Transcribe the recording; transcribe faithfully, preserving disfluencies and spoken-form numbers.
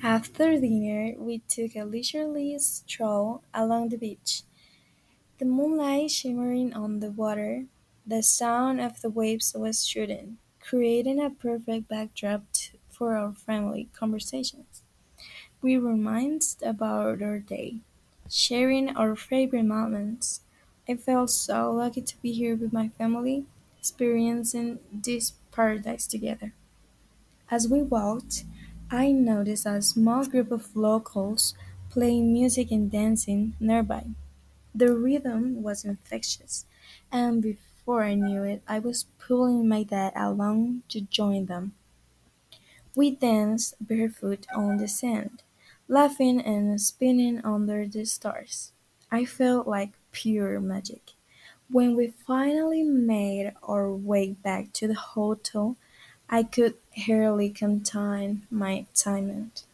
After dinner, we took a leisurely stroll along the beach, the moonlight shimmering on the water, the sound of the waves was shooting, creating a perfect backdrop to, for our family conversations. We reminisced about our day, sharing our favorite moments. I felt so lucky to be here with my family, experiencing this paradise together. As we walked, I noticed a small group of locals playing music and dancing nearby. The rhythm was infectious, and before I knew it, I was pulling my dad along to join them. We danced barefoot on the sand, laughing and spinning under the stars. I felt like pure magic. When we finally made our way back to the hotel, I could hardly contain my excitement.